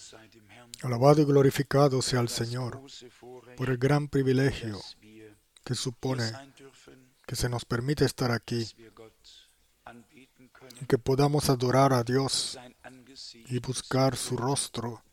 Alabado y glorificado sea el Señor por el gran privilegio que supone que se nos permite estar aquí y que podamos adorar a Dios y buscar su rostro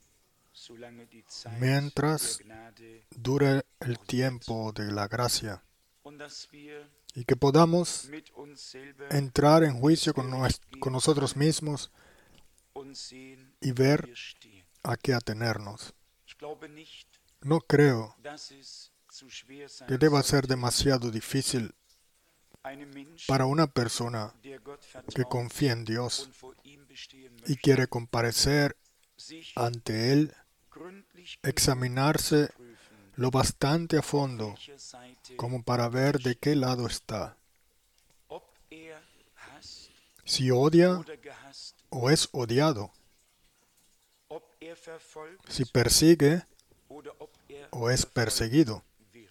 mientras dure el tiempo de la gracia, y que podamos entrar en juicio con nosotros mismos y ver a qué atenernos. No creo que deba ser demasiado difícil para una persona que confía en Dios y quiere comparecer ante Él, examinarse lo bastante a fondo como para ver de qué lado está. Si odia o es odiado, si persigue o es perseguido.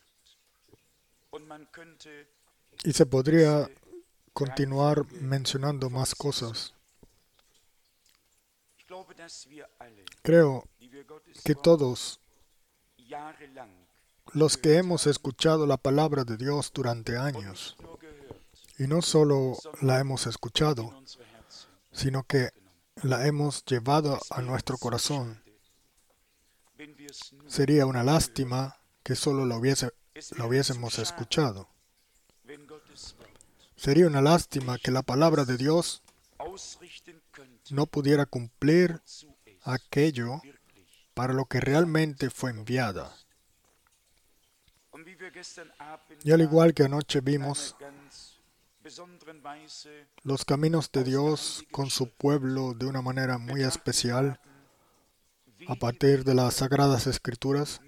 Y se podría continuar mencionando más cosas. Creo que todos los que hemos escuchado la palabra de Dios durante años, y no solo la hemos escuchado, sino que la hemos llevado a nuestro corazón, sería una lástima que solo la hubiésemos escuchado. Sería una lástima que la palabra de Dios no pudiera cumplir aquello para lo que realmente fue enviada. Y al igual que anoche vimos los caminos de Dios con su pueblo de una manera muy especial a partir de las Sagradas Escrituras,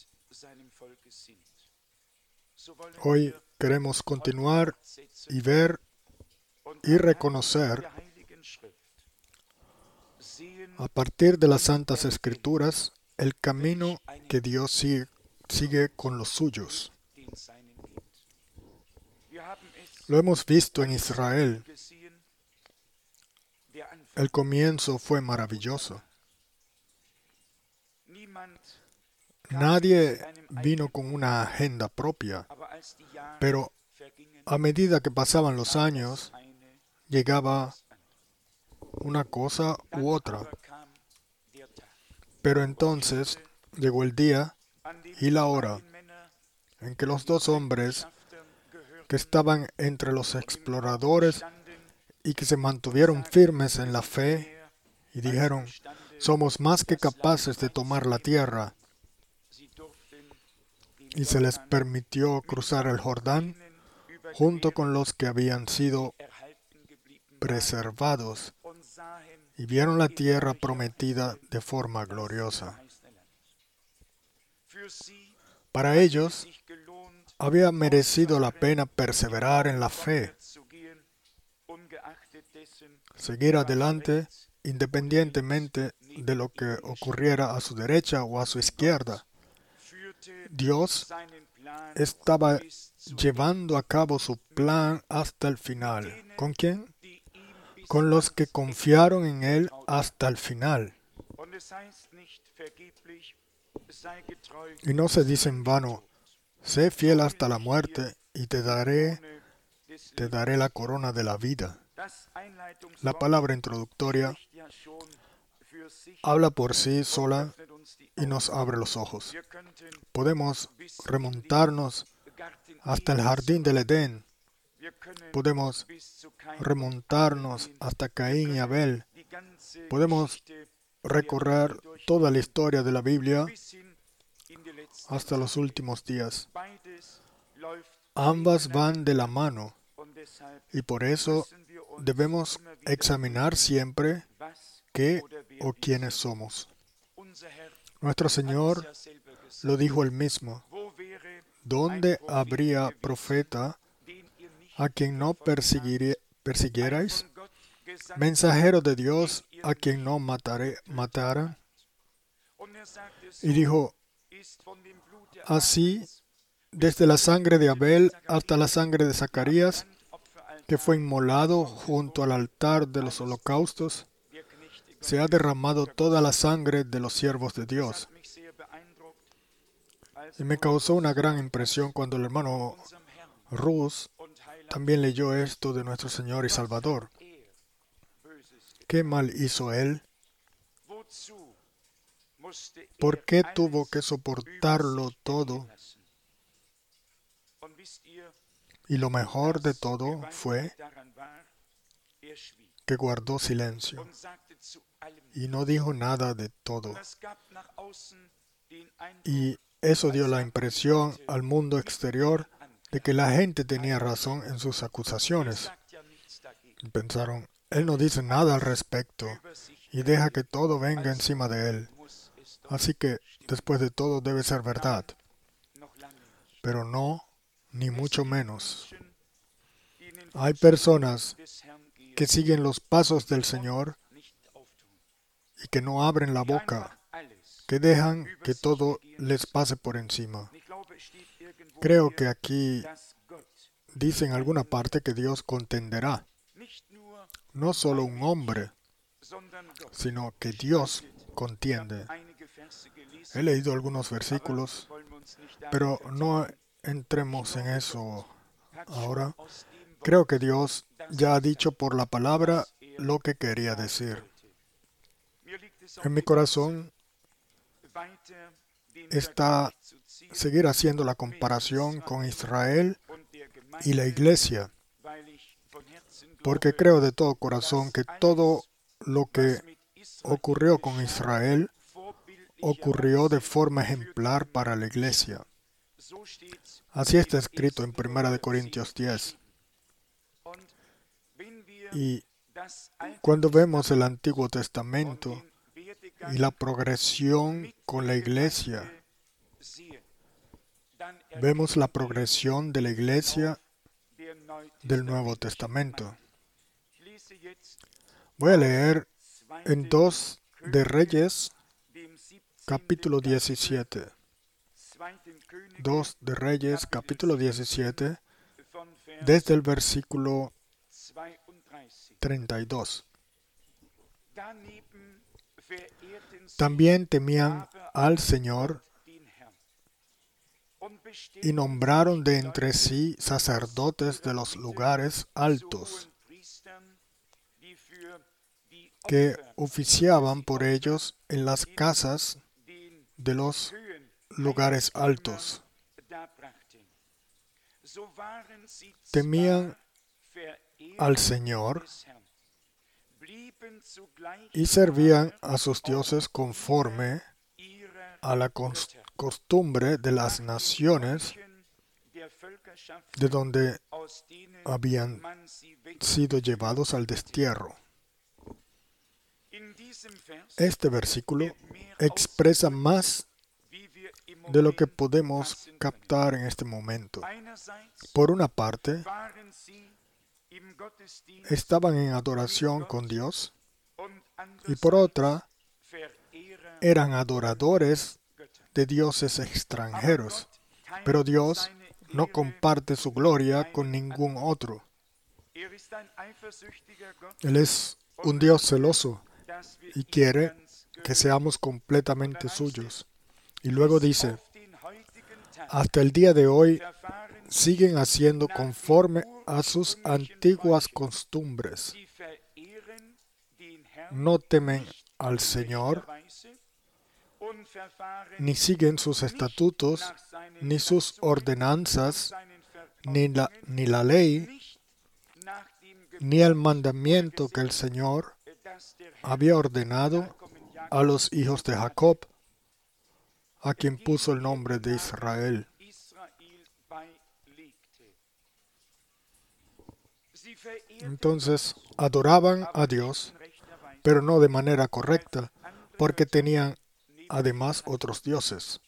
hoy queremos continuar y ver y reconocer a partir de las Santas Escrituras el camino que Dios sigue con los suyos. Lo hemos visto en Israel. El comienzo fue maravilloso. Nadie vino con una agenda propia, pero a medida que pasaban los años, llegaba una cosa u otra. Pero entonces llegó el día y la hora en que los dos hombres que estaban entre los exploradores y que se mantuvieron firmes en la fe y dijeron: somos más que capaces de tomar la tierra, y se les permitió cruzar el Jordán junto con los que habían sido preservados y vieron la tierra prometida de forma gloriosa. Para ellos había merecido la pena perseverar en la fe, seguir adelante independientemente de lo que ocurriera a su derecha o a su izquierda. Dios estaba llevando a cabo su plan hasta el final. ¿Con quién? Con los que confiaron en Él hasta el final. Y no se dice en vano: sé fiel hasta la muerte y te daré la corona de la vida. La palabra introductoria habla por sí sola y nos abre los ojos. Podemos remontarnos hasta el jardín del Edén. Podemos remontarnos hasta Caín y Abel. Podemos recorrer toda la historia de la Biblia hasta los últimos días. Ambas van de la mano y por eso debemos examinar siempre qué o quiénes somos. Nuestro Señor lo dijo Él mismo: ¿dónde habría profeta a quien no persiguierais? ¿Mensajero de Dios a quien no mataran? Y dijo: así, desde la sangre de Abel hasta la sangre de Zacarías, que fue inmolado junto al altar de los holocaustos, se ha derramado toda la sangre de los siervos de Dios. Y me causó una gran impresión cuando el hermano Rus también leyó esto de nuestro Señor y Salvador. ¿Qué mal hizo Él? ¿Por qué tuvo que soportarlo todo? Y lo mejor de todo fue que guardó silencio y no dijo nada de todo. Y eso dio la impresión al mundo exterior de que la gente tenía razón en sus acusaciones. Y pensaron, Él no dice nada al respecto y deja que todo venga encima de Él. Así que, después de todo, debe ser verdad. Pero no, ni mucho menos. Hay personas que siguen los pasos del Señor y que no abren la boca, que dejan que todo les pase por encima. Creo que aquí dice en alguna parte que Dios contenderá. No solo un hombre, sino que Dios contiende. He leído algunos versículos, pero no entremos en eso ahora. Creo que Dios ya ha dicho por la palabra lo que quería decir. En mi corazón está seguir haciendo la comparación con Israel y la iglesia, porque creo de todo corazón que todo lo que ocurrió con Israel ocurrió de forma ejemplar para la iglesia. Así está escrito en 1 Corintios 10. Y cuando vemos el Antiguo Testamento y la progresión con la iglesia, vemos la progresión de la iglesia del Nuevo Testamento. Voy a leer en 2 de Reyes, capítulo 17. 2 de Reyes, capítulo 17, desde el versículo 32. También temían al Señor y nombraron de entre sí sacerdotes de los lugares altos, que oficiaban por ellos en las casas de los lugares altos. Temían al Señor y servían a sus dioses conforme a la costumbre de las naciones de donde habían sido llevados al destierro. Este versículo expresa más de lo que podemos captar en este momento. Por una parte, estaban en adoración con Dios y por otra, eran adoradores de dioses extranjeros. Pero Dios no comparte su gloria con ningún otro. Él es un Dios celoso y quiere que seamos completamente suyos. Y luego dice, hasta el día de hoy siguen haciendo conforme a sus antiguas costumbres. No temen al Señor, ni siguen sus estatutos, ni sus ordenanzas, ni la ley, ni el mandamiento que el Señor había ordenado a los hijos de Jacob, a quien puso el nombre de Israel. Entonces, adoraban a Dios, pero no de manera correcta, porque tenían además otros dioses.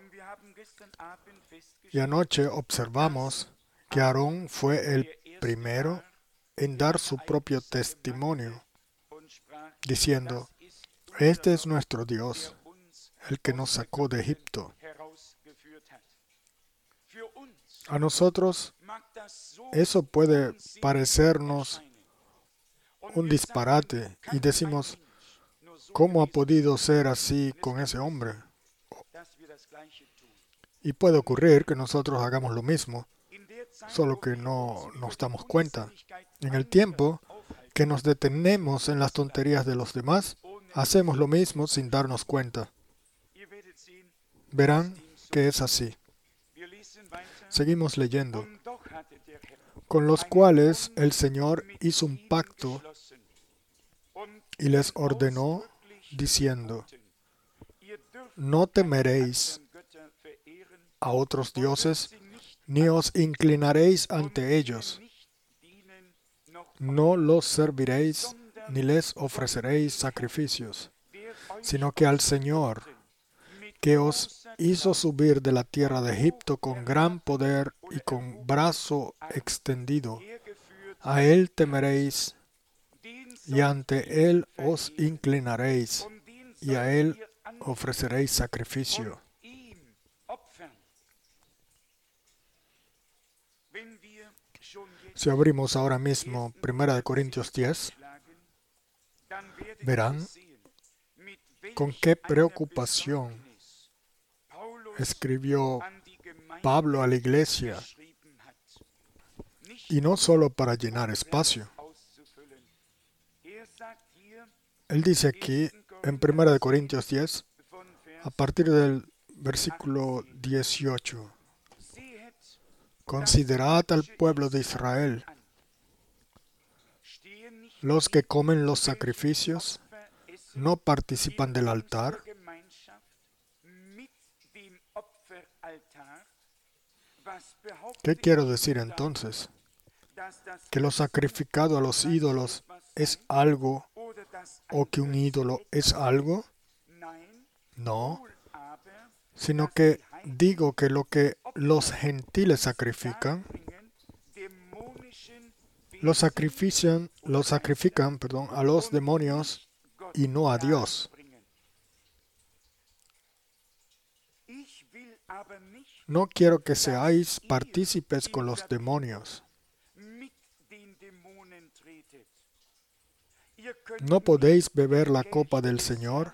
Y anoche observamos que Aarón fue el primero en dar su propio testimonio, diciendo, este es nuestro Dios, el que nos sacó de Egipto. A nosotros eso puede parecernos un disparate y decimos, ¿cómo ha podido ser así con ese hombre? Y puede ocurrir que nosotros hagamos lo mismo, solo que no nos damos cuenta. En el tiempo que nos detenemos en las tonterías de los demás, hacemos lo mismo sin darnos cuenta. Verán que es así. Seguimos leyendo. Con los cuales el Señor hizo un pacto y les ordenó, diciendo: no temeréis a otros dioses, ni os inclinaréis ante ellos. No los serviréis, ni les ofreceréis sacrificios, sino que al Señor, que os hizo subir de la tierra de Egipto con gran poder y con brazo extendido, a Él temeréis, y ante Él os inclinaréis, y a Él ofreceréis sacrificio. Si abrimos ahora mismo 1 Corintios 10, verán con qué preocupación escribió Pablo a la iglesia, y no solo para llenar espacio. Él dice aquí, en 1 Corintios 10, a partir del versículo 18, considerad al pueblo de Israel, los que comen los sacrificios no participan del altar. ¿Qué quiero decir entonces? ¿Que lo sacrificado a los ídolos es algo o que un ídolo es algo? No, sino que digo que lo que los gentiles sacrifican, lo sacrifican, a los demonios y no a Dios. No quiero que seáis partícipes con los demonios. No podéis beber la copa del Señor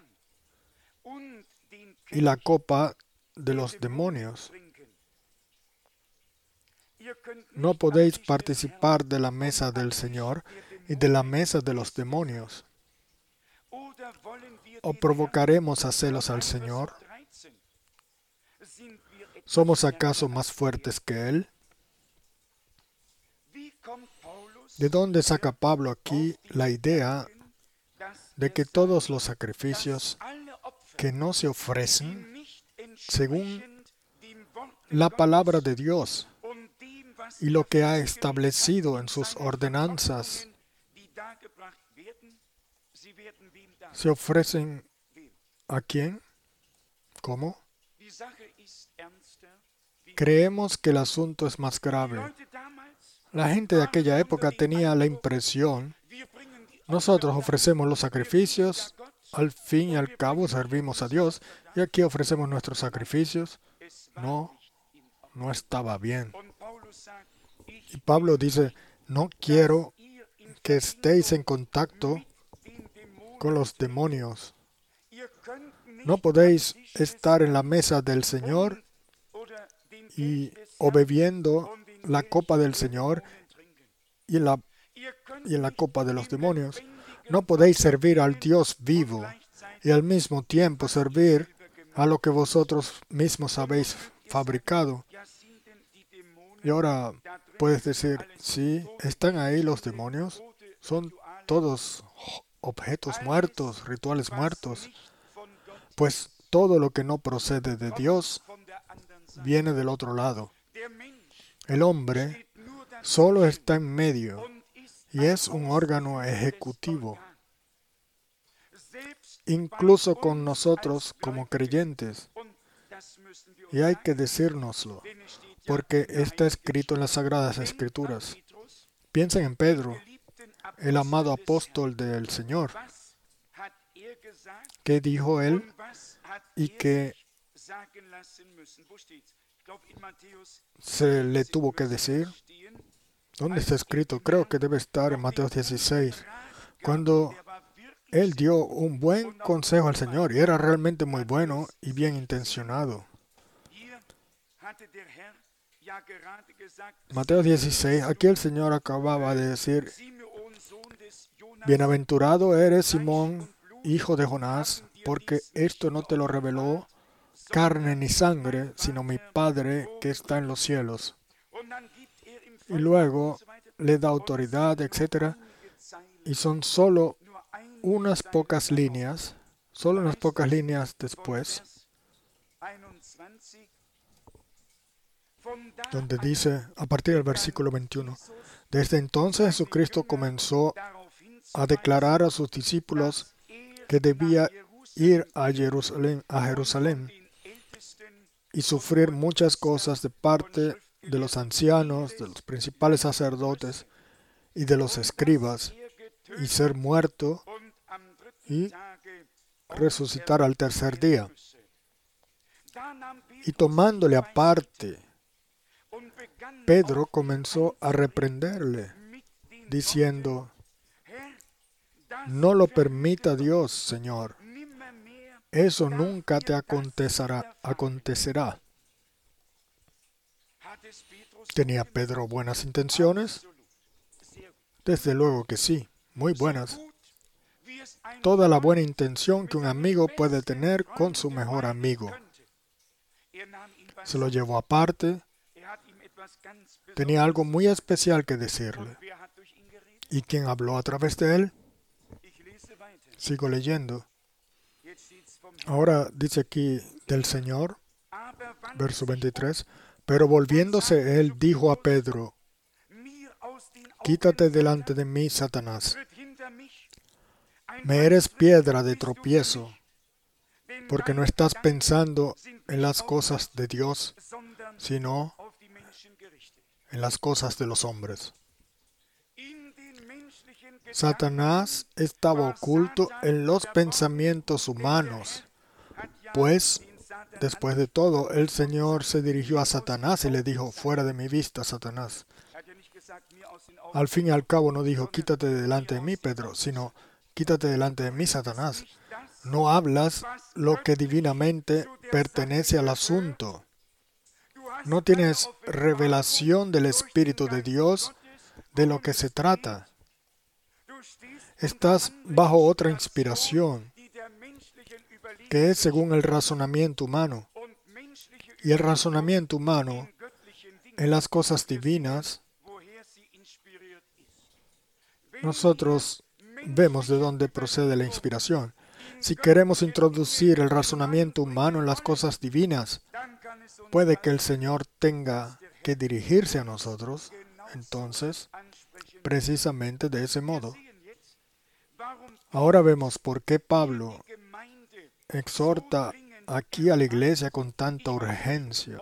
y la copa de los demonios. No podéis participar de la mesa del Señor y de la mesa de los demonios. ¿O provocaremos a celos al Señor? ¿Somos acaso más fuertes que Él? ¿De dónde saca Pablo aquí la idea de que todos los sacrificios que no se ofrecen según la palabra de Dios y lo que ha establecido en sus ordenanzas se ofrecen a quién? ¿Cómo? Creemos que el asunto es más grave. La gente de aquella época tenía la impresión, nosotros ofrecemos los sacrificios, al fin y al cabo servimos a Dios, y aquí ofrecemos nuestros sacrificios. No estaba bien. Y Pablo dice, no quiero que estéis en contacto con los demonios. No podéis estar en la mesa del Señor o bebiendo la copa del Señor y en la copa de los demonios. No podéis servir al Dios vivo y al mismo tiempo servir a lo que vosotros mismos habéis fabricado. Y ahora puedes decir, sí, están ahí los demonios, son todos objetos muertos, rituales muertos. Pues todo lo que no procede de Dios viene del otro lado. El hombre solo está en medio y es un órgano ejecutivo. Incluso con nosotros como creyentes. Y hay que decírnoslo, porque está escrito en las Sagradas Escrituras. Piensen en Pedro, el amado apóstol del Señor. ¿Qué dijo él? Y que se le tuvo que decir. ¿Dónde está escrito? Creo que debe estar en Mateo 16. Cuando él dio un buen consejo al Señor y era realmente muy bueno y bien intencionado. Mateo 16, aquí el Señor acababa de decir: bienaventurado eres, Simón, hijo de Jonás, porque esto no te lo reveló carne ni sangre, sino mi Padre que está en los cielos. Y luego le da autoridad, etc. Y son solo unas pocas líneas después, donde dice, a partir del versículo 21, desde entonces Jesucristo comenzó a declarar a sus discípulos que debía ir a Jerusalén y sufrir muchas cosas de parte de los ancianos, de los principales sacerdotes y de los escribas, y ser muerto y resucitar al tercer día. Y tomándole aparte, Pedro comenzó a reprenderle, diciendo: no lo permita Dios, Señor. Eso nunca te acontecerá. ¿Tenía Pedro buenas intenciones? Desde luego que sí, muy buenas. Toda la buena intención que un amigo puede tener con su mejor amigo. Se lo llevó aparte. Tenía algo muy especial que decirle. ¿Y quién habló a través de él? Sigo leyendo. Ahora dice aquí del Señor, verso 23, pero volviéndose él dijo a Pedro: quítate delante de mí, Satanás. Me eres piedra de tropiezo, porque no estás pensando en las cosas de Dios, sino en las cosas de los hombres. Satanás estaba oculto en los pensamientos humanos, pues, después de todo, el Señor se dirigió a Satanás y le dijo: fuera de mi vista, Satanás. Al fin y al cabo no dijo: quítate delante de mí, Pedro, sino: quítate delante de mí, Satanás. No hablas lo que divinamente pertenece al asunto. No tienes revelación del Espíritu de Dios de lo que se trata. Estás bajo otra inspiración, que es según el razonamiento humano. Y el razonamiento humano en las cosas divinas, nosotros vemos de dónde procede la inspiración. Si queremos introducir el razonamiento humano en las cosas divinas, puede que el Señor tenga que dirigirse a nosotros, entonces, precisamente de ese modo. Ahora vemos por qué Pablo exhorta aquí a la iglesia con tanta urgencia.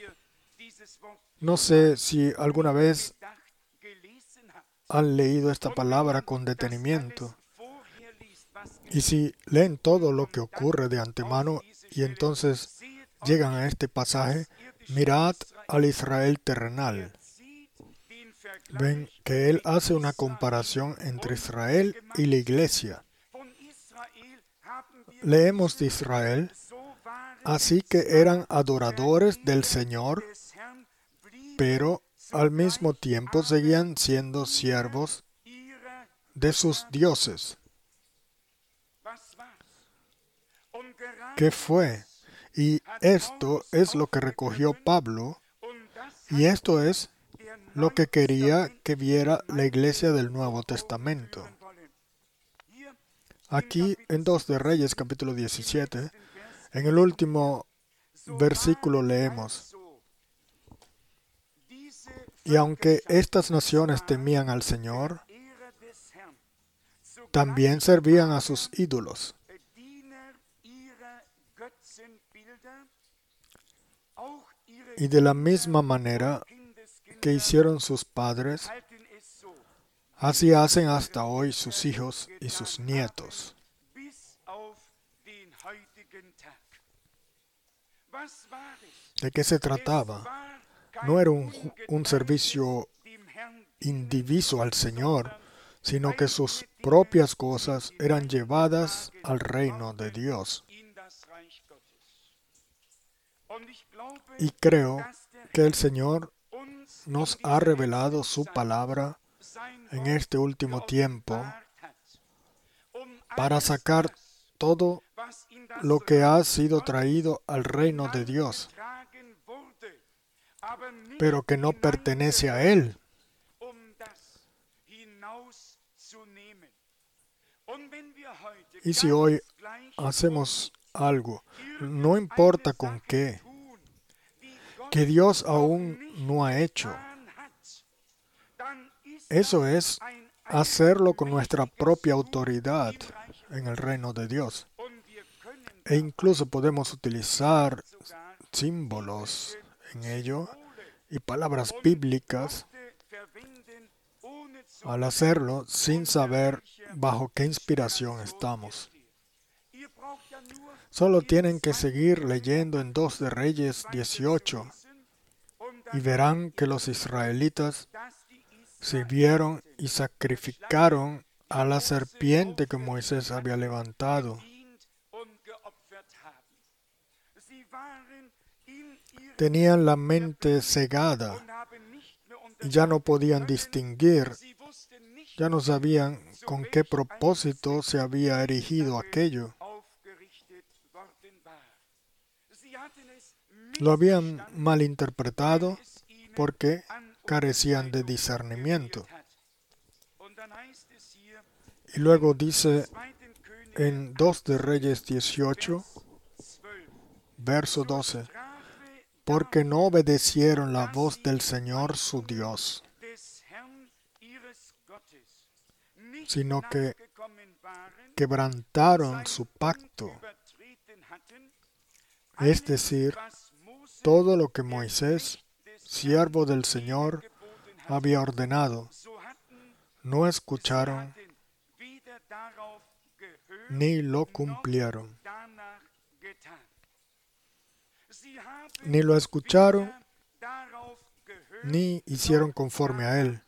No sé si alguna vez han leído esta palabra con detenimiento. Y si leen todo lo que ocurre de antemano y entonces llegan a este pasaje, mirad al Israel terrenal. Ven que él hace una comparación entre Israel y la iglesia. Leemos de Israel: así que eran adoradores del Señor, pero al mismo tiempo seguían siendo siervos de sus dioses. ¿Qué fue? Y esto es lo que recogió Pablo, y esto es lo que quería que viera la iglesia del Nuevo Testamento. Aquí en 2 de Reyes, capítulo 17, en el último versículo leemos: y aunque estas naciones temían al Señor, también servían a sus ídolos. Y de la misma manera que hicieron sus padres, así hacen hasta hoy sus hijos y sus nietos. ¿De qué se trataba? No era un servicio indiviso al Señor, sino que sus propias cosas eran llevadas al reino de Dios. Y creo que el Señor nos ha revelado su palabra en este último tiempo para sacar todo lo que ha sido traído al reino de Dios, pero que no pertenece a Él. Y si hoy hacemos algo, no importa con qué, que Dios aún no ha hecho, eso es hacerlo con nuestra propia autoridad en el reino de Dios. E incluso podemos utilizar símbolos en ello y palabras bíblicas al hacerlo sin saber bajo qué inspiración estamos. Solo tienen que seguir leyendo en 2 de Reyes 18 y verán que los israelitas sirvieron y sacrificaron a la serpiente que Moisés había levantado. Tenían la mente cegada y ya no podían distinguir, ya no sabían con qué propósito se había erigido aquello. Lo habían malinterpretado porque carecían de discernimiento. Y luego dice en 2 de Reyes 18, verso 12, porque no obedecieron la voz del Señor su Dios, sino que quebrantaron su pacto, es decir, todo lo que Moisés, siervo del Señor, había ordenado. No escucharon ni lo cumplieron. Ni lo escucharon ni hicieron conforme a él.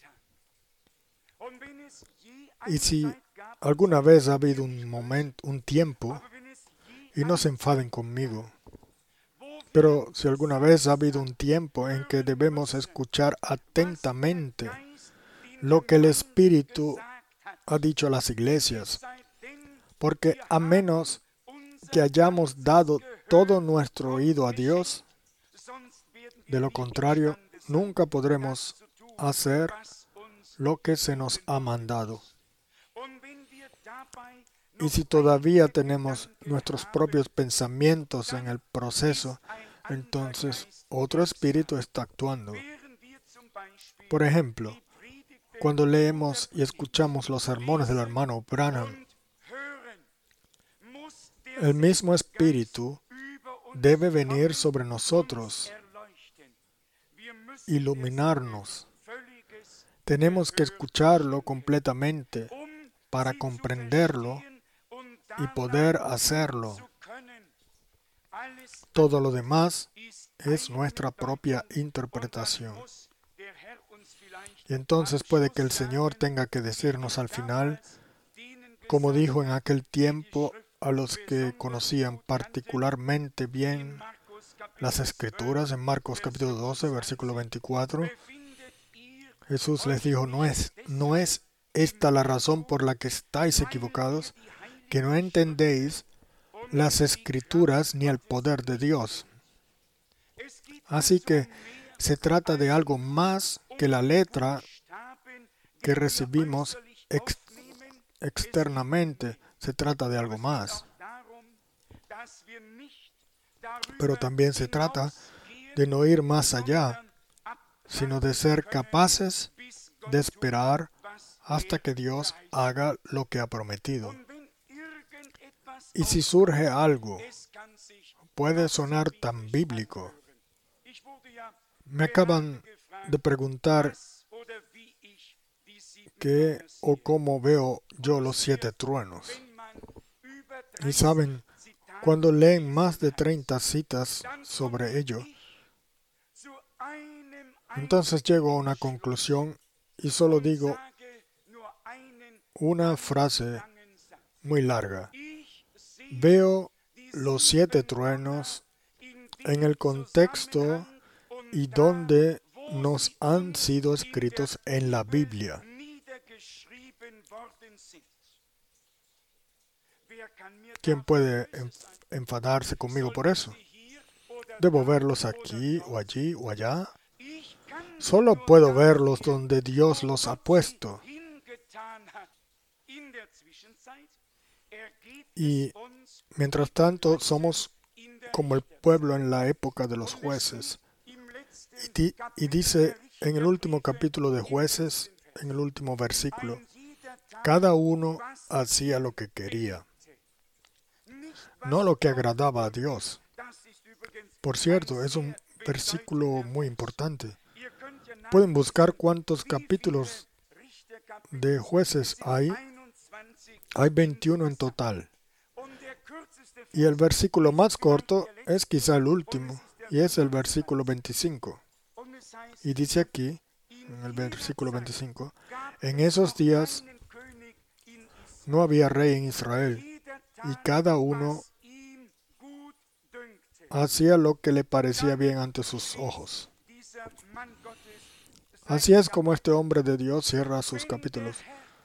Y si alguna vez ha habido un momento, un tiempo, y no se enfaden conmigo, pero si alguna vez ha habido un tiempo en que debemos escuchar atentamente lo que el Espíritu ha dicho a las iglesias, porque a menos que hayamos dado todo nuestro oído a Dios, de lo contrario, nunca podremos hacer lo que se nos ha mandado. Y si todavía tenemos nuestros propios pensamientos en el proceso, entonces otro espíritu está actuando. Por ejemplo, cuando leemos y escuchamos los sermones del hermano Branham, el mismo espíritu debe venir sobre nosotros, iluminarnos. Tenemos que escucharlo completamente para comprenderlo y poder hacerlo. Todo lo demás es nuestra propia interpretación. Y entonces puede que el Señor tenga que decirnos al final, como dijo en aquel tiempo a los que conocían particularmente bien las Escrituras, en Marcos capítulo 12, versículo 24, Jesús les dijo, no es esta la razón por la que estáis equivocados, que no entendéis las Escrituras ni el poder de Dios. Así que se trata de algo más que la letra que recibimos externamente. Se trata de algo más. Pero también se trata de no ir más allá, sino de ser capaces de esperar hasta que Dios haga lo que ha prometido. Y si surge algo, puede sonar tan bíblico. Me acaban de preguntar qué o cómo veo yo los 7 truenos. Y saben, cuando leen más de 30 citas sobre ello, entonces llego a una conclusión y solo digo una frase muy larga. Veo los 7 truenos en el contexto y donde nos han sido escritos en la Biblia. ¿Quién puede enfadarse conmigo por eso? ¿Debo verlos aquí o allí o allá? Solo puedo verlos donde Dios los ha puesto. Y mientras tanto somos como el pueblo en la época de los jueces. Y dice en el último capítulo de Jueces, en el último versículo, cada uno hacía lo que quería, no lo que agradaba a Dios. Por cierto, es un versículo muy importante. Pueden buscar cuántos capítulos de Jueces hay. Hay 21 en total. Y el versículo más corto es quizá el último, y es el versículo 25. Y dice aquí, en el versículo 25, en esos días no había rey en Israel, y cada uno hacía lo que le parecía bien ante sus ojos. Así es como este hombre de Dios cierra sus capítulos.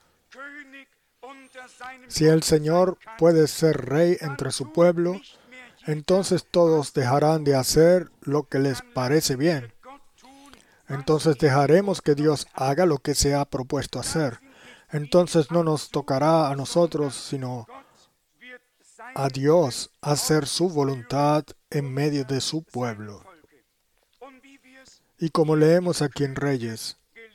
Si el Señor puede ser rey entre su pueblo, entonces todos dejarán de hacer lo que les parece bien. Entonces dejaremos que Dios haga lo que se ha propuesto hacer. Entonces no nos tocará a nosotros, sino a Dios hacer su voluntad en medio de su pueblo. Y como leemos aquí en Reyes,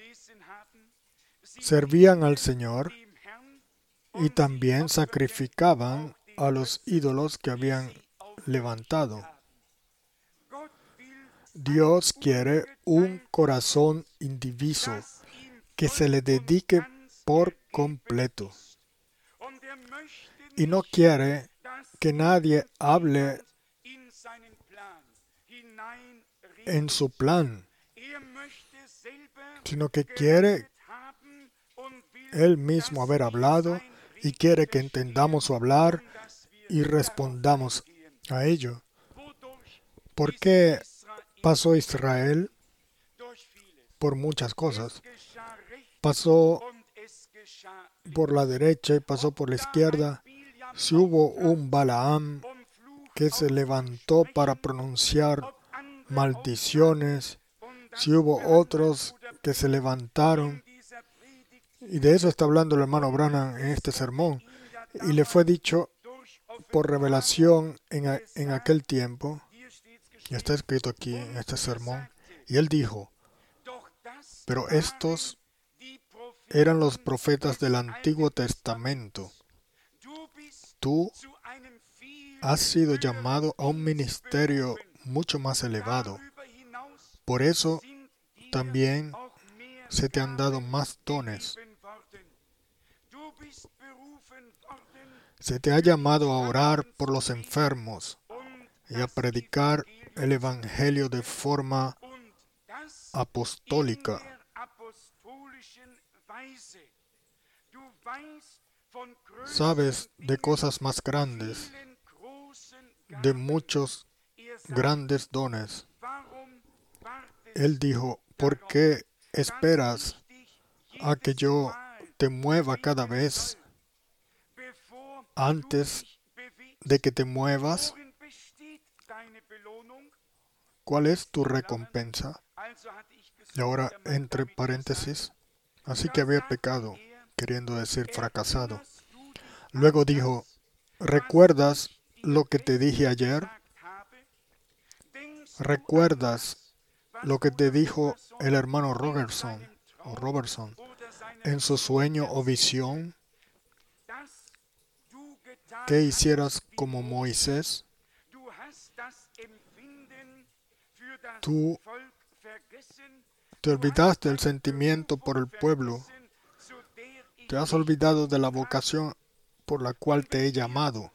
servían al Señor y también sacrificaban a los ídolos que habían levantado. Dios quiere un corazón indiviso que se le dedique por completo. Y no quiere que nadie hable en su plan, sino que quiere Él mismo haber hablado y quiere que entendamos su hablar y respondamos a ello. ¿Por qué pasó Israel? Por muchas cosas. Pasó por la derecha y pasó por la izquierda. Si hubo un Balaam que se levantó para pronunciar maldiciones, si hubo otros que se levantaron, y de eso está hablando el hermano Branham en este sermón, y le fue dicho por revelación en aquel tiempo, y está escrito aquí en este sermón, y él dijo, pero estos eran los profetas del Antiguo Testamento. Tú has sido llamado a un ministerio mucho más elevado. Por eso también se te han dado más dones. Se te ha llamado a orar por los enfermos y a predicar el Evangelio de forma apostólica. Sabes de cosas más grandes, de muchos grandes dones. Él dijo, ¿por qué esperas a que yo te mueva cada vez antes de que te muevas? ¿Cuál es tu recompensa? Y ahora, entre paréntesis, así que había pecado, queriendo decir fracasado. Luego dijo, ¿recuerdas lo que te dije ayer? ¿Recuerdas lo que te dijo el hermano Robertson en su sueño o visión? ¿Que hicieras como Moisés? Tú te olvidaste del sentimiento por el pueblo. Te has olvidado de la vocación por la cual te he llamado.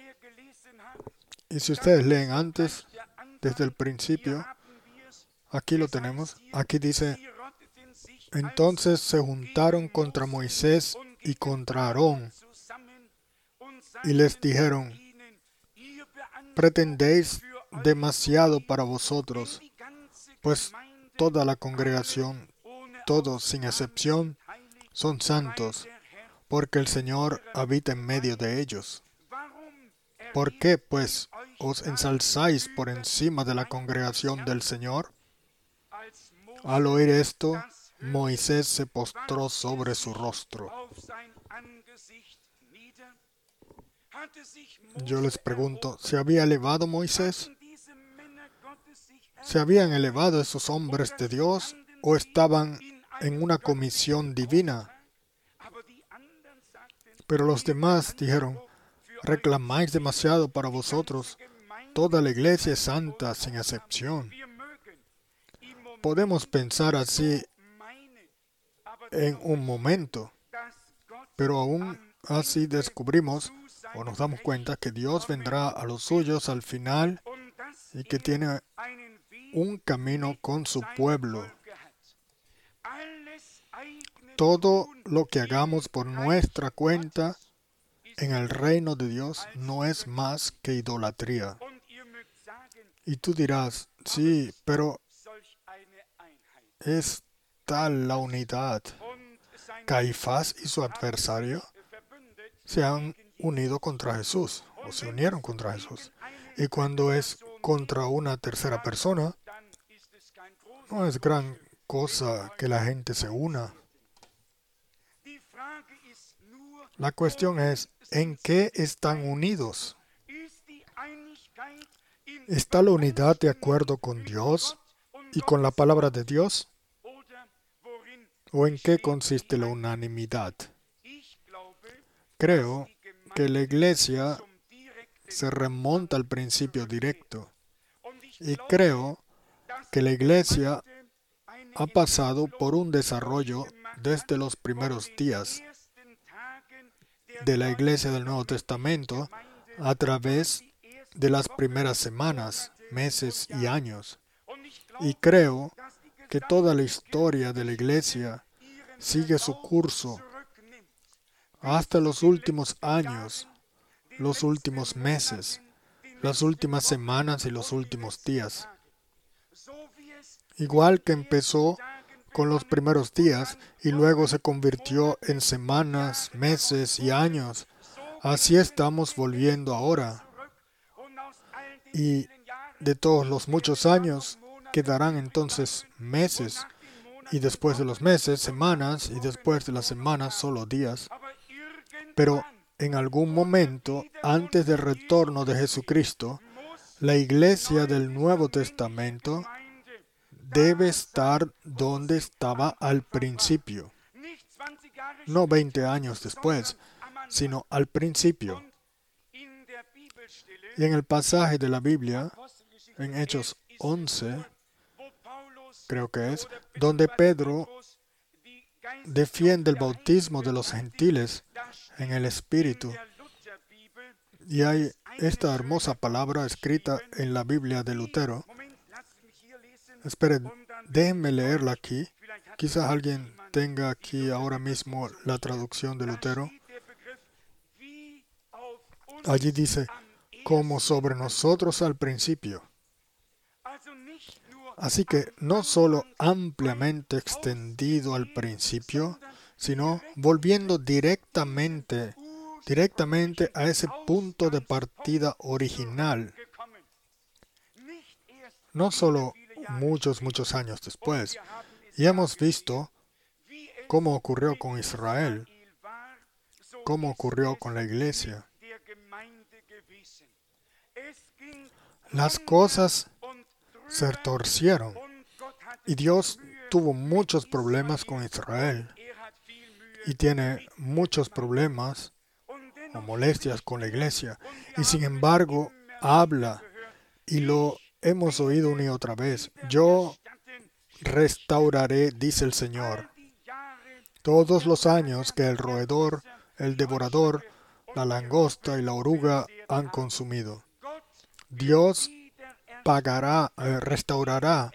Y si ustedes leen antes, desde el principio, aquí lo tenemos. Aquí dice, entonces se juntaron contra Moisés y contra Aarón, y les dijeron: pretendéis demasiado para vosotros, pues toda la congregación, todos sin excepción, son santos, porque el Señor habita en medio de ellos. ¿Por qué, pues, os ensalzáis por encima de la congregación del Señor? Al oír esto, Moisés se postró sobre su rostro. Yo les pregunto, ¿se había elevado Moisés? ¿Se habían elevado esos hombres de Dios o estaban en una comisión divina? Pero los demás dijeron: reclamáis demasiado para vosotros. Toda la iglesia es santa, sin excepción. Podemos pensar así en un momento, pero aún así descubrimos o nos damos cuenta que Dios vendrá a los suyos al final y que tiene un camino con su pueblo. Todo lo que hagamos por nuestra cuenta en el reino de Dios no es más que idolatría. Y tú dirás: sí, pero ¿es tal la unidad? Caifás y su adversario se han unido contra Jesús, o se unieron contra Jesús. Y cuando es contra una tercera persona, no es gran cosa que la gente se una. La cuestión es, ¿en qué están unidos? ¿Está la unidad de acuerdo con Dios y con la palabra de Dios? ¿O en qué consiste la unanimidad? Creo que la iglesia se remonta al principio directo. Y creo que la iglesia ha pasado por un desarrollo desde los primeros días de la iglesia del Nuevo Testamento a través de las primeras semanas, meses y años. Y creo que toda la historia de la iglesia sigue su curso hasta los últimos años, los últimos meses, las últimas semanas y los últimos días. Igual que empezó con los primeros días y luego se convirtió en semanas, meses y años, así estamos volviendo ahora. Y de todos los muchos años quedarán entonces meses, y después de los meses, semanas, y después de las semanas, solo días. Pero en algún momento, antes del retorno de Jesucristo, la iglesia del Nuevo Testamento debe estar donde estaba al principio. No 20 años después, sino al principio. Y en el pasaje de la Biblia, en Hechos 11, creo que es, donde Pedro defiende el bautismo de los gentiles en el Espíritu. Y hay esta hermosa palabra escrita en la Biblia de Lutero. Esperen, déjenme leerla aquí. Quizás alguien tenga aquí ahora mismo la traducción de Lutero. Allí dice: como sobre nosotros al principio. Así que no solo ampliamente extendido al principio, sino volviendo directamente a ese punto de partida original. No solo muchos años después. Y hemos visto cómo ocurrió con Israel, cómo ocurrió con la iglesia. Las cosas se torcieron y Dios tuvo muchos problemas con Israel y tiene muchos problemas o molestias con la iglesia. Y sin embargo, habla, y lo hemos oído una y otra vez: yo restauraré, dice el Señor, todos los años que el roedor, el devorador, la langosta y la oruga han consumido. Dios restaurará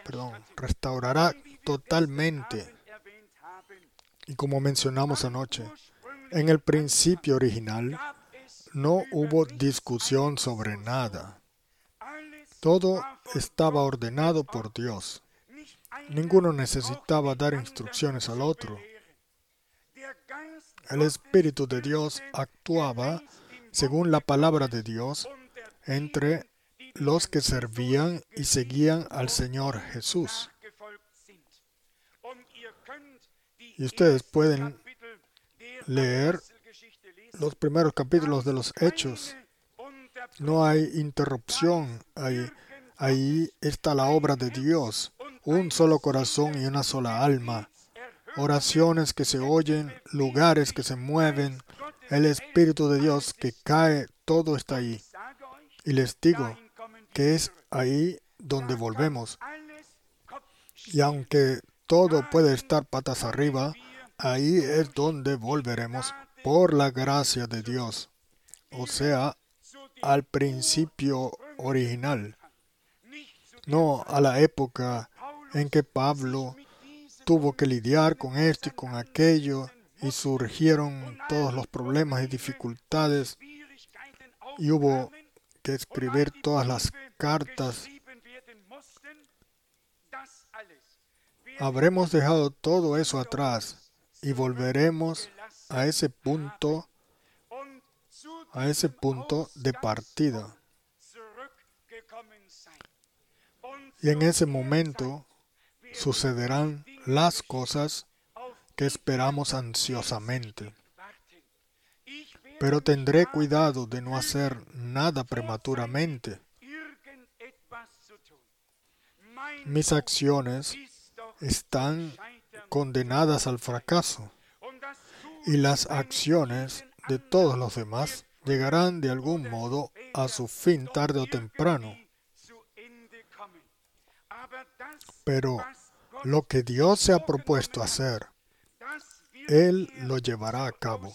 totalmente. Y como mencionamos anoche, En el principio original no hubo discusión sobre nada. Todo estaba ordenado por Dios. Ninguno necesitaba dar instrucciones al otro. El Espíritu de Dios actuaba según la palabra de Dios entre los que servían y seguían al Señor Jesús. Y ustedes pueden leer los primeros capítulos de los Hechos. No hay interrupción. Ahí está la obra de Dios. Un solo corazón y una sola alma. Oraciones que se oyen, lugares que se mueven, el Espíritu de Dios que cae, todo está ahí. Y les digo que es ahí donde volvemos. Y aunque todo puede estar patas arriba, ahí es donde volveremos por la gracia de Dios. O sea, al principio original. No a la época en que Pablo tuvo que lidiar con esto y con aquello, y surgieron todos los problemas y dificultades, y hubo que escribir todas las cartas. Habremos dejado todo eso atrás y volveremos a ese punto de partida. Y en ese momento sucederán las cosas que esperamos ansiosamente. Pero tendré cuidado de no hacer nada prematuramente. Mis acciones están condenadas al fracaso, y las acciones de todos los demás llegarán de algún modo a su fin tarde o temprano. Pero lo que Dios se ha propuesto hacer, Él lo llevará a cabo.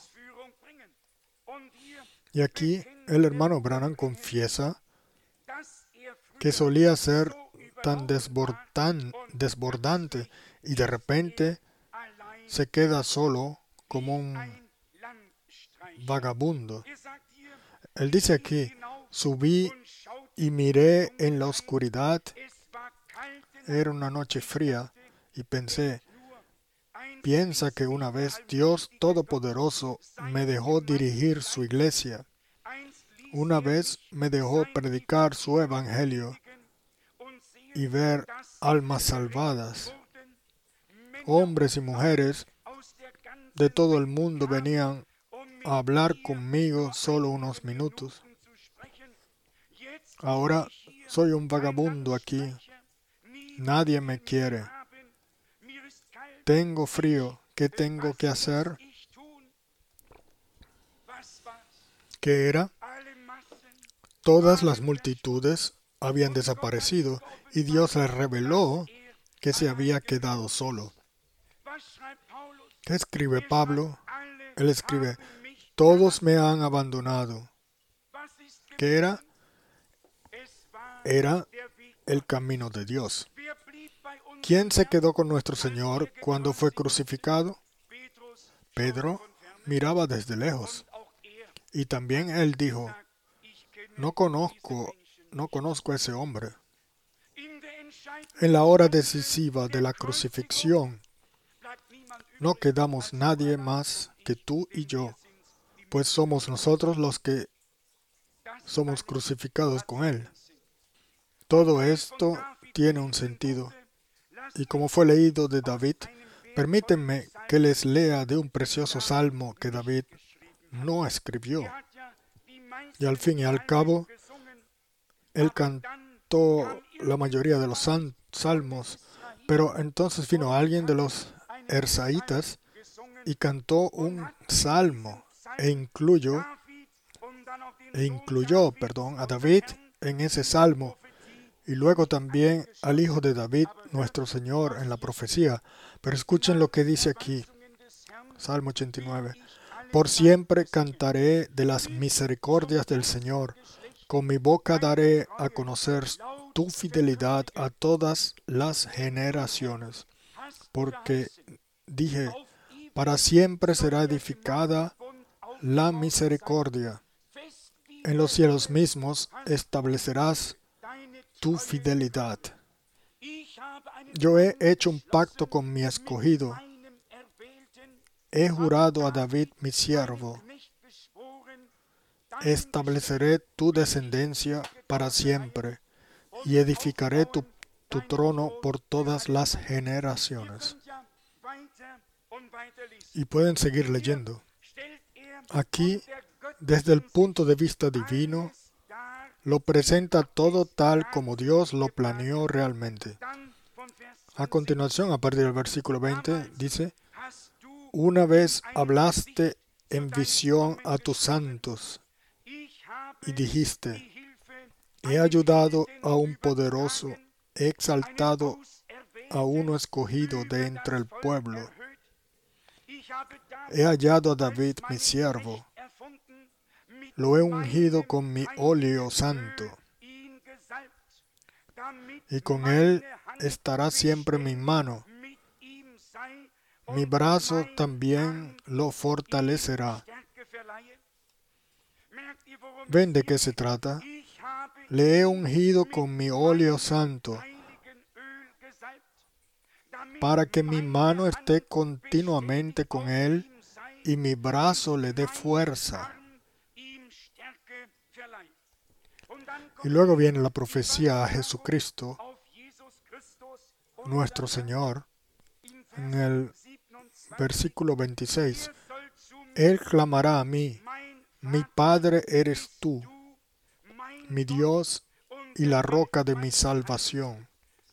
Y aquí el hermano Branham confiesa que solía ser tan desbordante y de repente se queda solo como un vagabundo. Él dice aquí, subí y miré en la oscuridad. Era una noche fría y pensé, piensa que una vez Dios Todopoderoso me dejó dirigir su iglesia. Una vez me dejó predicar su evangelio y ver almas salvadas. Hombres y mujeres de todo el mundo venían a hablar conmigo solo unos minutos. Ahora soy un vagabundo aquí. Nadie me quiere. Tengo frío. ¿Qué tengo que hacer? ¿Qué era? Todas las multitudes habían desaparecido y Dios les reveló que se había quedado solo. ¿Qué escribe Pablo? Él escribe, todos me han abandonado. ¿Qué era? Era el camino de Dios. ¿Quién se quedó con nuestro Señor cuando fue crucificado? Pedro miraba desde lejos. Y también él dijo, no conozco a ese hombre. En la hora decisiva de la crucifixión, no quedamos nadie más que tú y yo, pues somos nosotros los que somos crucificados con Él. Todo esto tiene un sentido. Y como fue leído de David, permítanme que les lea de un precioso salmo que David no escribió. Y al fin y al cabo, él cantó la mayoría de los salmos, pero entonces vino alguien de los Ersaitas y cantó un salmo e incluyó a David en ese salmo y luego también al hijo de David, nuestro Señor, en la profecía. Pero escuchen lo que dice aquí, Salmo 89. Por siempre cantaré de las misericordias del Señor. Con mi boca daré a conocer tu fidelidad a todas las generaciones. Porque dije, para siempre será edificada la misericordia. En los cielos mismos establecerás tu fidelidad. Yo he hecho un pacto con mi escogido. He jurado a David mi siervo. Estableceré tu descendencia para siempre y edificaré tu trono por todas las generaciones. Y pueden seguir leyendo. Aquí, desde el punto de vista divino, lo presenta todo tal como Dios lo planeó realmente. A continuación, a partir del versículo 20, dice: una vez hablaste en visión a tus santos y dijiste: he ayudado a un poderoso, he exaltado a uno escogido de entre el pueblo. He hallado a David mi siervo, lo he ungido con mi óleo santo, y con él estará siempre mi mano. Mi brazo también lo fortalecerá. ¿Ven de qué se trata? Le he ungido con mi óleo santo, para que mi mano esté continuamente con él y mi brazo le dé fuerza. Y luego viene la profecía a Jesucristo, nuestro Señor, en el versículo 26. Él clamará a mí: mi Padre eres tú, mi Dios y la roca de mi salvación.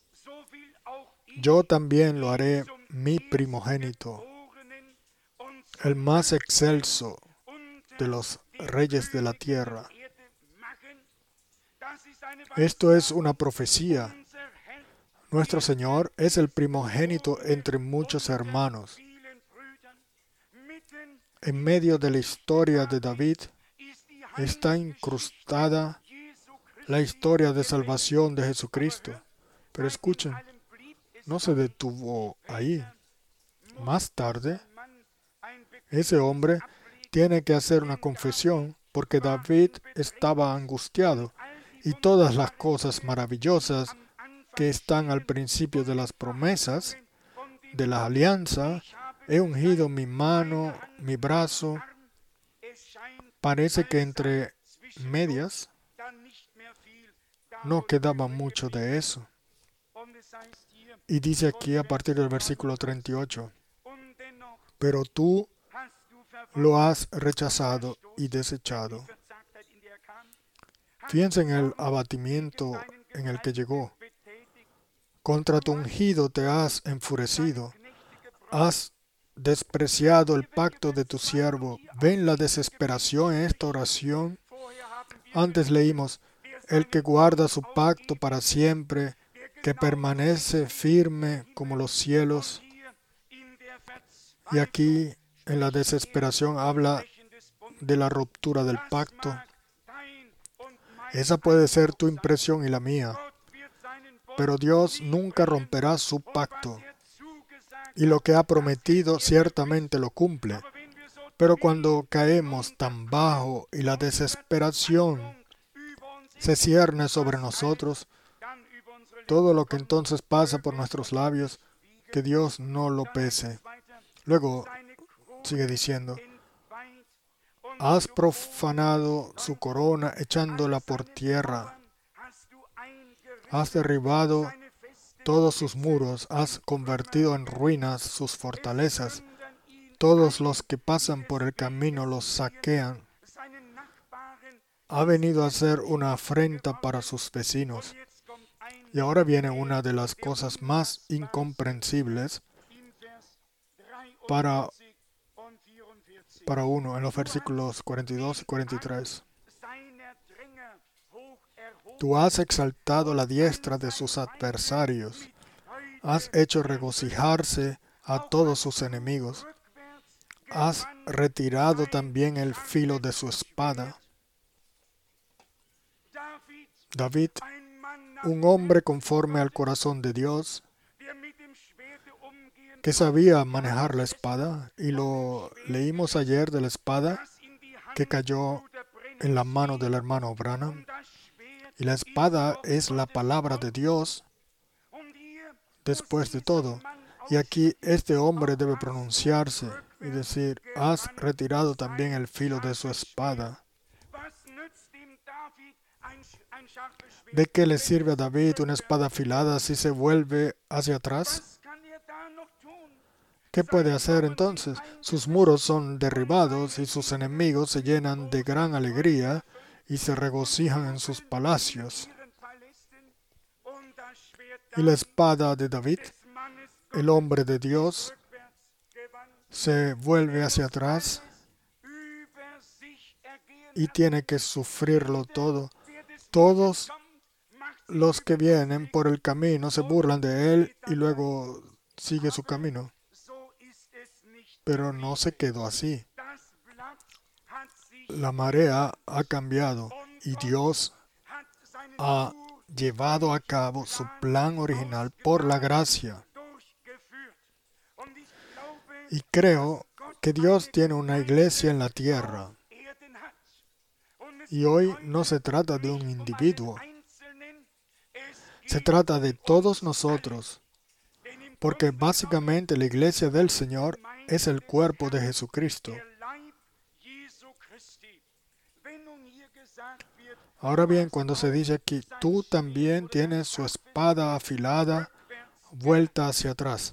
Yo también lo haré mi primogénito, el más excelso de los reyes de la tierra. Esto es una profecía. Nuestro Señor es el primogénito entre muchos hermanos. En medio de la historia de David está incrustada la historia de salvación de Jesucristo. Pero escuchen, no se detuvo ahí. Más tarde, ese hombre tiene que hacer una confesión porque David estaba angustiado y todas las cosas maravillosas que están al principio de las promesas de la alianza. He ungido mi mano, mi brazo. Parece que entre medias no quedaba mucho de eso. Y dice aquí a partir del versículo 38, pero tú lo has rechazado y desechado. Fíjense en el abatimiento en el que llegó. Contra tu ungido te has enfurecido. Has despreciado el pacto de tu siervo. ¿Ven la desesperación en esta oración? Antes leímos: el que guarda su pacto para siempre, que permanece firme como los cielos. Y aquí, en la desesperación, habla de la ruptura del pacto. Esa puede ser tu impresión y la mía. Pero Dios nunca romperá su pacto. Y lo que ha prometido ciertamente lo cumple. Pero cuando caemos tan bajo y la desesperación se cierne sobre nosotros, todo lo que entonces pasa por nuestros labios, que Dios no lo pese. Luego sigue diciendo: has profanado su corona echándola por tierra. Has derribado todos sus muros, has convertido en ruinas sus fortalezas. Todos los que pasan por el camino los saquean. Ha venido a ser una afrenta para sus vecinos. Y ahora viene una de las cosas más incomprensibles para uno, en los versículos 42 y 43. Tú has exaltado la diestra de sus adversarios. Has hecho regocijarse a todos sus enemigos. Has retirado también el filo de su espada. David, un hombre conforme al corazón de Dios, que sabía manejar la espada, y lo leímos ayer de la espada, que cayó en la mano del hermano Branham. Y la espada es la palabra de Dios después de todo. Y aquí este hombre debe pronunciarse y decir, has retirado también el filo de su espada. ¿De qué le sirve a David una espada afilada si se vuelve hacia atrás? ¿Qué puede hacer entonces? Sus muros son derribados y sus enemigos se llenan de gran alegría y se regocijan en sus palacios. Y la espada de David, el hombre de Dios, se vuelve hacia atrás y tiene que sufrirlo todo. Todos los que vienen por el camino se burlan de él y luego sigue su camino. Pero no se quedó así. La marea ha cambiado y Dios ha llevado a cabo su plan original por la gracia. Y creo que Dios tiene una iglesia en la tierra. Y hoy no se trata de un individuo. Se trata de todos nosotros. Porque básicamente la iglesia del Señor es el cuerpo de Jesucristo. Ahora bien, cuando se dice aquí, tú también tienes su espada afilada, vuelta hacia atrás.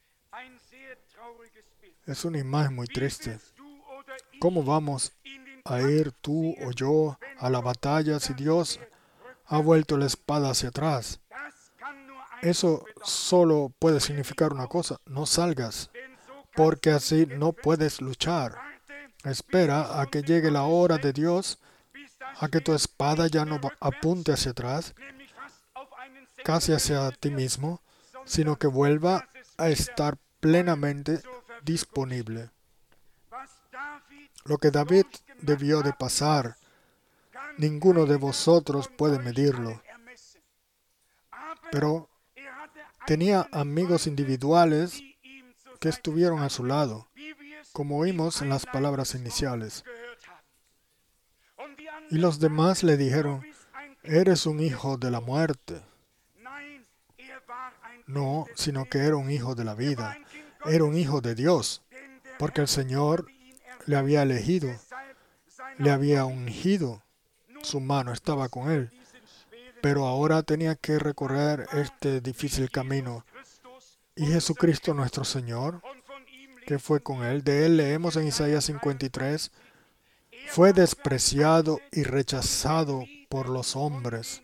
Es una imagen muy triste. ¿Cómo vamos a ir tú o yo a la batalla si Dios ha vuelto la espada hacia atrás? Eso solo puede significar una cosa: no salgas, porque así no puedes luchar. Espera a que llegue la hora de Dios, a que tu espada ya no apunte hacia atrás, casi hacia ti mismo, sino que vuelva a estar plenamente disponible. Lo que David debió de pasar, ninguno de vosotros puede medirlo. Pero tenía amigos individuales que estuvieron a su lado, como oímos en las palabras iniciales. Y los demás le dijeron, eres un hijo de la muerte. No, sino que era un hijo de la vida. Era un hijo de Dios, porque el Señor le había elegido, le había ungido. Su mano estaba con él. Pero ahora tenía que recorrer este difícil camino. Y Jesucristo nuestro Señor, que fue con él, de él leemos en Isaías 53, fue despreciado y rechazado por los hombres.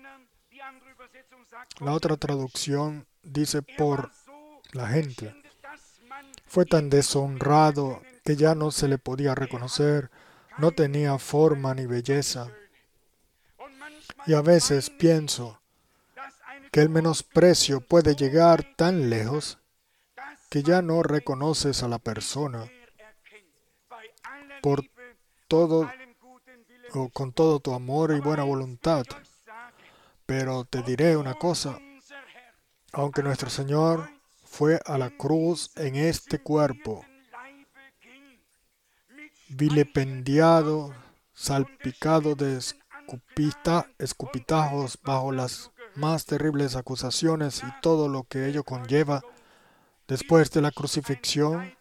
La otra traducción dice por la gente. Fue tan deshonrado que ya no se le podía reconocer, no tenía forma ni belleza. Y a veces pienso que el menosprecio puede llegar tan lejos que ya no reconoces a la persona por todo o con todo tu amor y buena voluntad. Pero te diré una cosa, aunque nuestro Señor fue a la cruz en este cuerpo, vilipendiado, salpicado de escupitajos bajo las más terribles acusaciones y todo lo que ello conlleva, después de la crucifixión,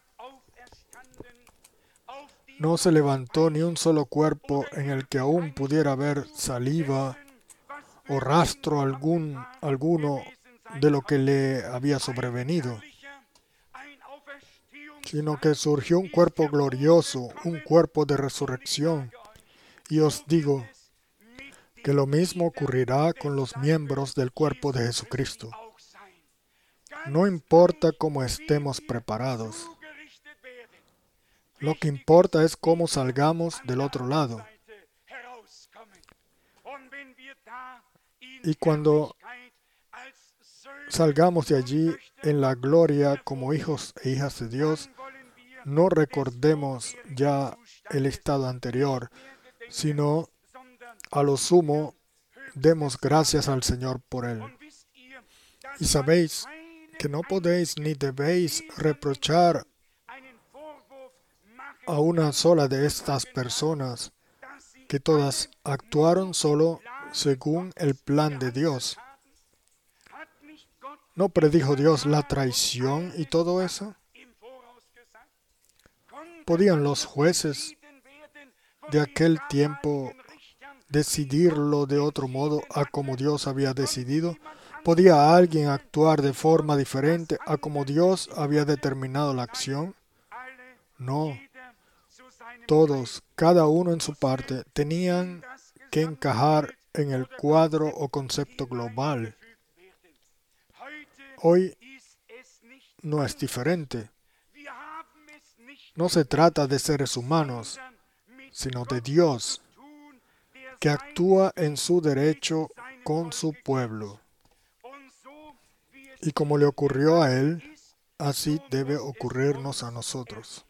no se levantó ni un solo cuerpo en el que aún pudiera haber saliva o rastro alguno de lo que le había sobrevenido, sino que surgió un cuerpo glorioso, un cuerpo de resurrección. Y os digo que lo mismo ocurrirá con los miembros del cuerpo de Jesucristo. No importa cómo estemos preparados. Lo que importa es cómo salgamos del otro lado. Y cuando salgamos de allí en la gloria como hijos e hijas de Dios, no recordemos ya el estado anterior, sino a lo sumo demos gracias al Señor por él. Y sabéis que no podéis ni debéis reprochar a una sola de estas personas, que todas actuaron solo según el plan de Dios. ¿No predijo Dios la traición y todo eso? ¿Podían los jueces de aquel tiempo decidirlo de otro modo a como Dios había decidido? ¿Podía alguien actuar de forma diferente a como Dios había determinado la acción? No. Todos, cada uno en su parte, tenían que encajar en el cuadro o concepto global. Hoy no es diferente. No se trata de seres humanos, sino de Dios, que actúa en su derecho con su pueblo. Y como le ocurrió a Él, así debe ocurrirnos a nosotros.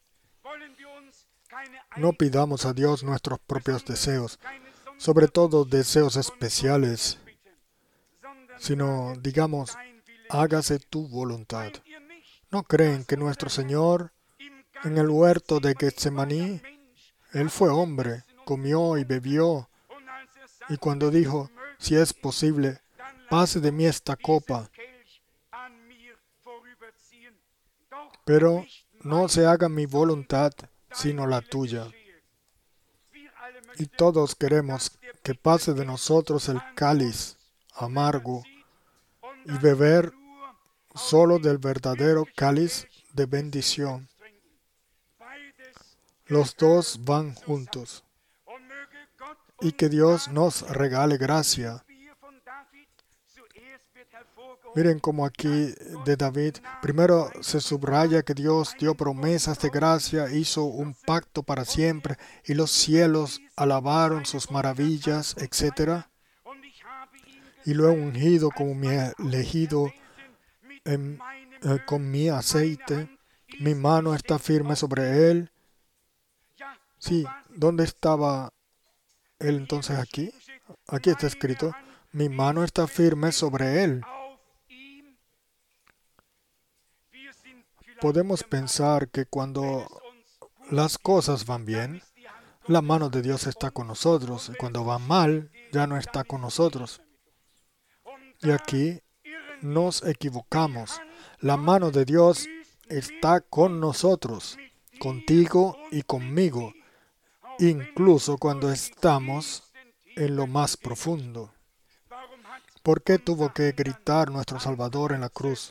No pidamos a Dios nuestros propios deseos, sobre todo deseos especiales, sino digamos, hágase tu voluntad. ¿No creen que nuestro Señor, en el huerto de Getsemaní, Él fue hombre, comió y bebió, y cuando dijo, si es posible, pase de mí esta copa, pero no se haga mi voluntad, sino la tuya? Y todos queremos que pase de nosotros el cáliz amargo y beber solo del verdadero cáliz de bendición. Los dos van juntos. Y que Dios nos regale gracia. Miren como aquí de David, primero se subraya que Dios dio promesas de gracia, hizo un pacto para siempre, y los cielos alabaron sus maravillas, etc. Y lo he ungido como mi elegido con mi aceite, mi mano está firme sobre él. Sí, ¿dónde estaba él entonces aquí? Aquí está escrito, mi mano está firme sobre él. Podemos pensar que cuando las cosas van bien, la mano de Dios está con nosotros, y cuando van mal, ya no está con nosotros. Y aquí nos equivocamos. La mano de Dios está con nosotros, contigo y conmigo, incluso cuando estamos en lo más profundo. ¿Por qué tuvo que gritar nuestro Salvador en la cruz?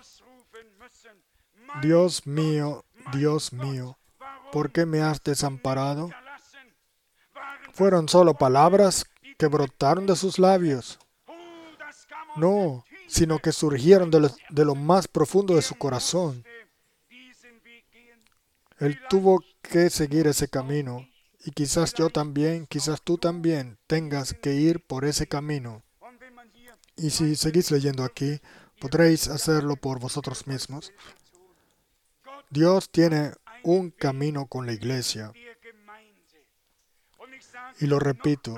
Dios mío, ¿por qué me has desamparado? ¿Fueron solo palabras que brotaron de sus labios? No, sino que surgieron de lo más profundo de su corazón. Él tuvo que seguir ese camino, y quizás yo también, quizás tú también tengas que ir por ese camino. Y si seguís leyendo aquí, podréis hacerlo por vosotros mismos. Dios tiene un camino con la iglesia. Y lo repito,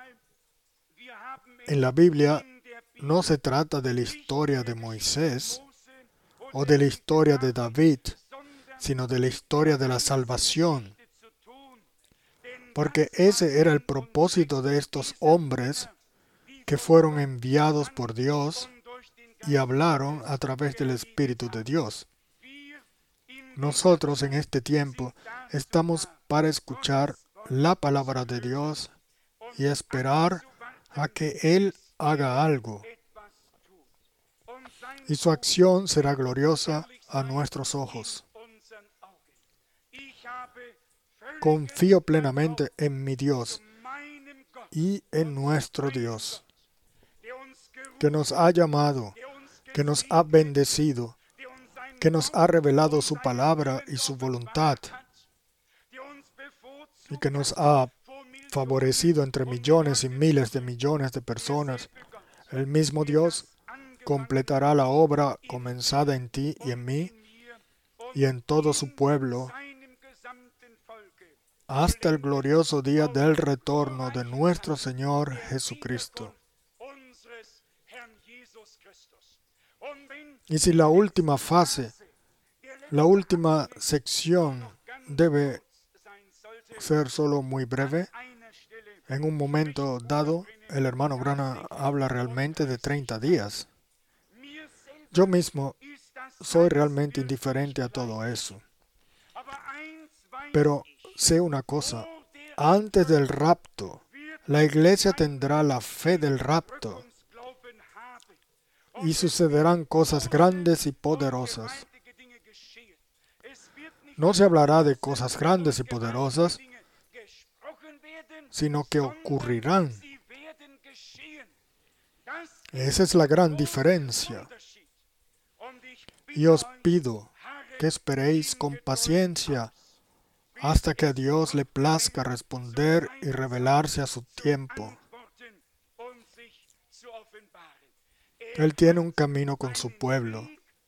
en la Biblia no se trata de la historia de Moisés o de la historia de David, sino de la historia de la salvación. Porque ese era el propósito de estos hombres que fueron enviados por Dios y hablaron a través del Espíritu de Dios. Nosotros en este tiempo estamos para escuchar la palabra de Dios y esperar a que Él haga algo. Y su acción será gloriosa a nuestros ojos. Confío plenamente en mi Dios y en nuestro Dios, que nos ha llamado, que nos ha bendecido, que nos ha revelado su palabra y su voluntad, y que nos ha favorecido entre millones y miles de millones de personas. El mismo Dios completará la obra comenzada en ti y en mí y en todo su pueblo hasta el glorioso día del retorno de nuestro Señor Jesucristo. Y si la última fase La última sección debe ser solo muy breve. En un momento dado, el hermano Branham habla realmente de 30 días. Yo mismo soy realmente indiferente a todo eso. Pero sé una cosa, antes del rapto, la iglesia tendrá la fe del rapto y sucederán cosas grandes y poderosas. No se hablará de cosas grandes y poderosas, sino que ocurrirán. Esa es la gran diferencia. Y os pido que esperéis con paciencia hasta que a Dios le plazca responder y revelarse a su tiempo. Él tiene un camino con su pueblo.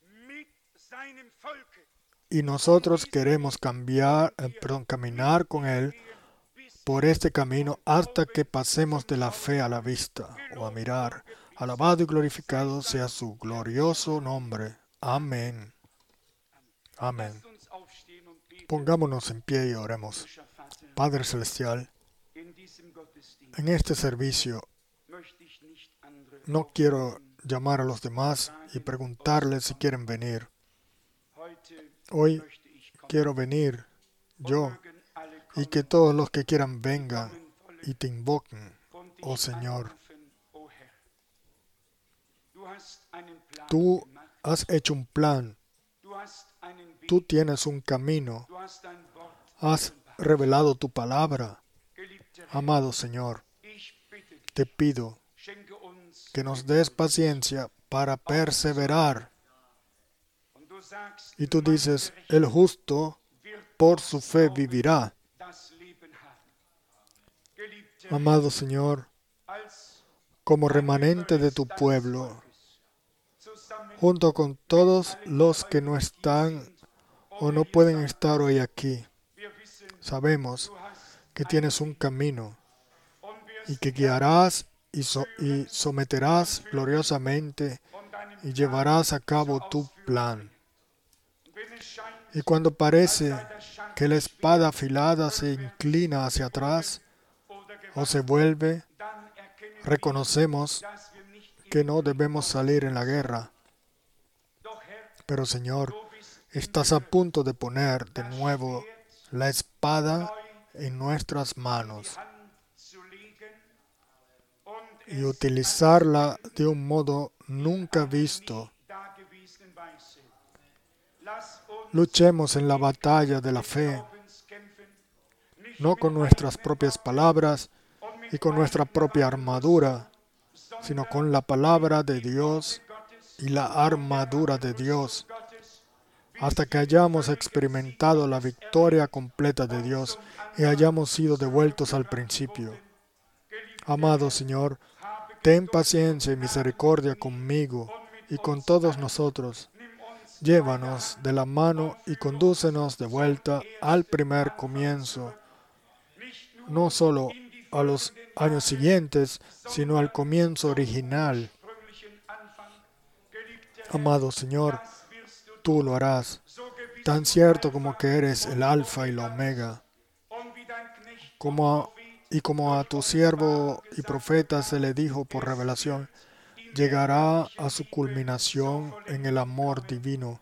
Y nosotros queremos caminar con Él por este camino hasta que pasemos de la fe a la vista o a mirar. Alabado y glorificado sea su glorioso nombre. Amén. Amén. Pongámonos en pie y oremos. Padre Celestial, en este servicio no quiero llamar a los demás y preguntarles si quieren venir. Hoy quiero venir yo y que todos los que quieran vengan y te invoquen, oh Señor. Tú has hecho un plan. Tú tienes un camino. Has revelado tu palabra. Amado Señor, te pido que nos des paciencia para perseverar. Y tú dices, el justo por su fe vivirá. Amado Señor, como remanente de tu pueblo, junto con todos los que no están o no pueden estar hoy aquí, sabemos que tienes un camino y que guiarás y someterás gloriosamente y llevarás a cabo tu plan. Y cuando parece que la espada afilada se inclina hacia atrás o se vuelve, reconocemos que no debemos salir en la guerra. Pero Señor, estás a punto de poner de nuevo la espada en nuestras manos y utilizarla de un modo nunca visto. Luchemos en la batalla de la fe, no con nuestras propias palabras y con nuestra propia armadura, sino con la palabra de Dios y la armadura de Dios, hasta que hayamos experimentado la victoria completa de Dios y hayamos sido devueltos al principio. Amado Señor, ten paciencia y misericordia conmigo y con todos nosotros. Llévanos de la mano y condúcenos de vuelta al primer comienzo, no solo a los años siguientes, sino al comienzo original. Amado Señor, tú lo harás, tan cierto como que eres el Alfa y la Omega. Como a tu siervo y profeta se le dijo por revelación, llegará a su culminación en el amor divino.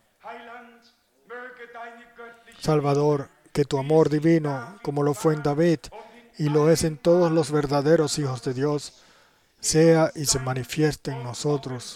Salvador, que tu amor divino, como lo fue en David y lo es en todos los verdaderos hijos de Dios, sea y se manifieste en nosotros.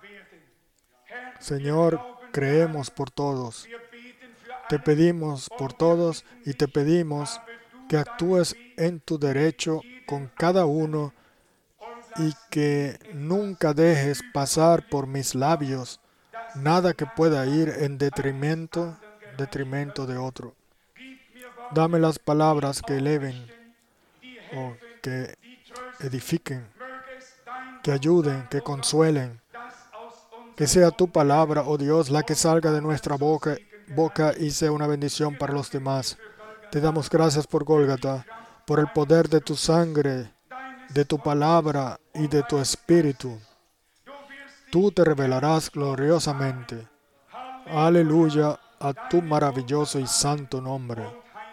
Señor, creemos por todos. Te pedimos por todos y te pedimos que actúes en tu derecho con cada uno y que nunca dejes pasar por mis labios nada que pueda ir en detrimento de otro. Dame las palabras que eleven o que edifiquen, que ayuden, que consuelen. Que sea tu palabra, oh Dios, la que salga de nuestra boca y sea una bendición para los demás. Te damos gracias por Gólgata, por el poder de tu sangre, de tu palabra y de tu espíritu. Tú te revelarás gloriosamente. Aleluya, a tu maravilloso y santo nombre.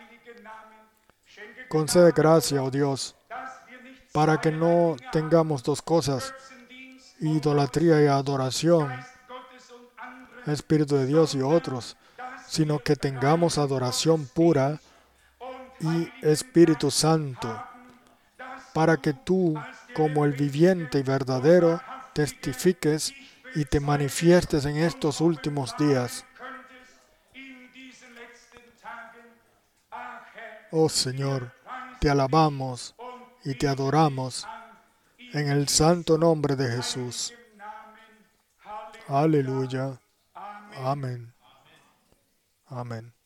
Concede gracia, oh Dios, para que no tengamos dos cosas, idolatría y adoración, Espíritu de Dios y otros, sino que tengamos adoración pura y Espíritu Santo, para que tú, como el viviente y verdadero, testifiques y te manifiestes en estos últimos días. Oh Señor, te alabamos y te adoramos en el santo nombre de Jesús. Aleluya. Amén. Amén.